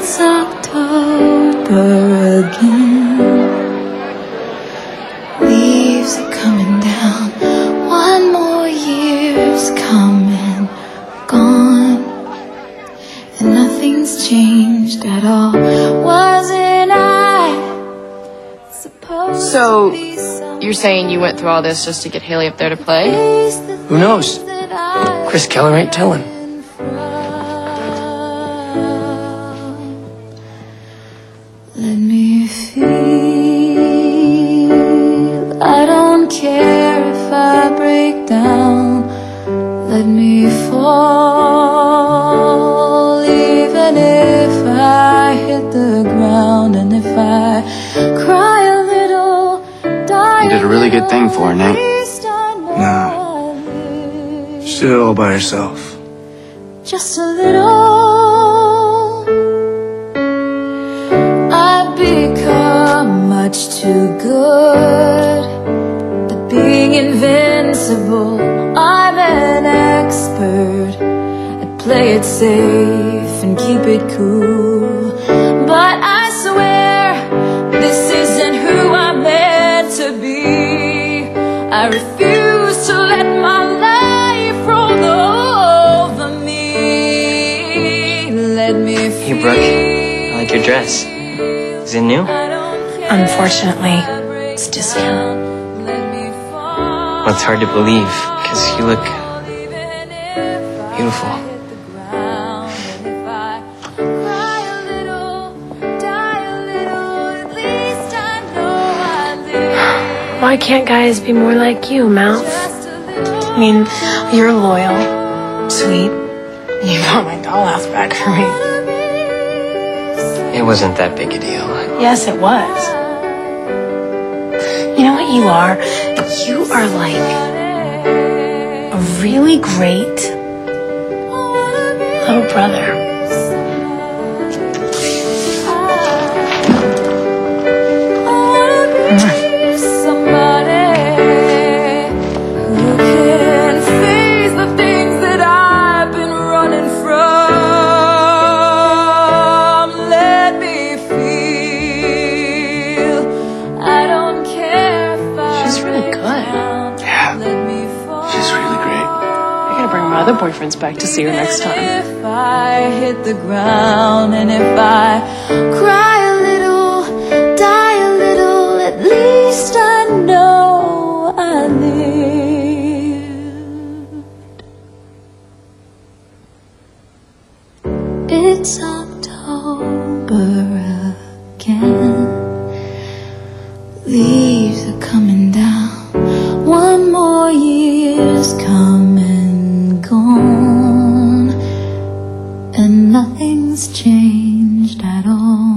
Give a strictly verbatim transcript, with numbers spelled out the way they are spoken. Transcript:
It's October again. Leaves are coming down. One more year's come and gone, and nothing's changed at all. Wasn't I supposed So, to be someone you're saying you went through all this just to get Haley up there to play? Who knows? Chris Keller ain't telling. Let me feel. I don't care if I break down. Let me fall, even if I hit the ground. And if I cry a little, die You did a really good thing for her, Nate. Nah. She did it all by herself. Just a little. I've become much too good at being invincible. I'm an expert at play it safe and keep it cool. But I swear this isn't who I'm meant to be. I refuse to let my life roll over me. Let me feel. Hey, Brooke, I like your dress. Is it new? Unfortunately, it's discount. Well, it's hard to believe, because you look beautiful. Why can't guys be more like you, Mouth? I mean, you're loyal, sweet. You got my dollhouse back for me. It wasn't that big a deal. Yes, it was. You know what you are? You are like a really great little brother. Other boyfriends back to see her next time. If I hit the ground and if I cry a little, die a little, at least I know I lived. It's October again. Leaves are coming down. One more year's coming. Gone, and nothing's changed at all.